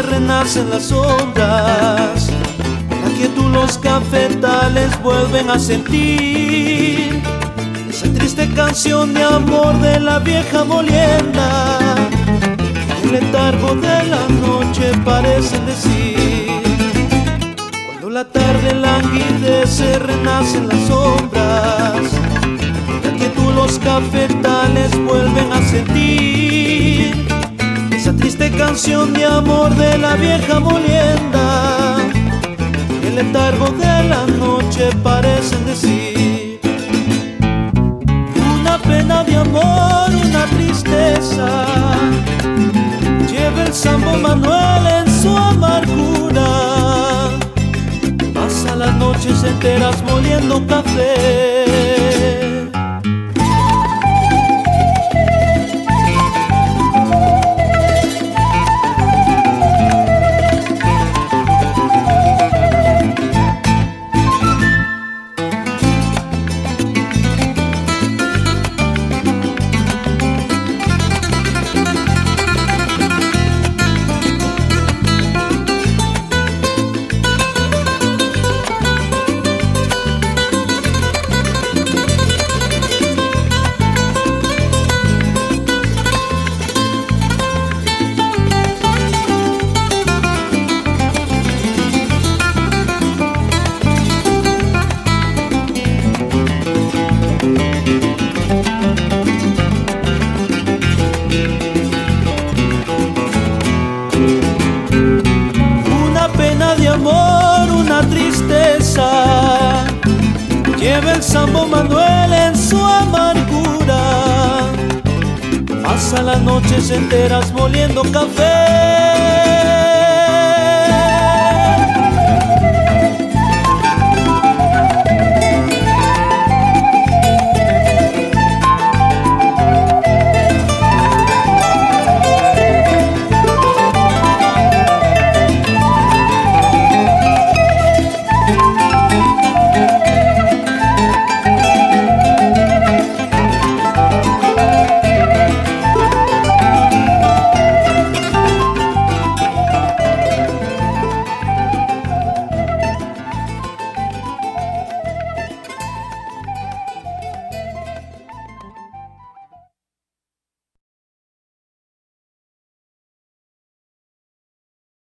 renacen las sombras, la quietud los cafetales vuelven a sentir esa triste canción de amor de la vieja molienda. El letargo de la noche parece decir, cuando la tarde languidece renacen las sombras, la quietud los cafetales vuelven a sentir esa triste canción de amor de la vieja molienda. El letargo de la noche parece decir, una pena de amor, una tristeza, lleva el Sambo Manuel en su amargura. Pasa las noches enteras moliendo café. Lleva el Sambo Manuel en su amargura. Pasa las noches enteras moliendo café.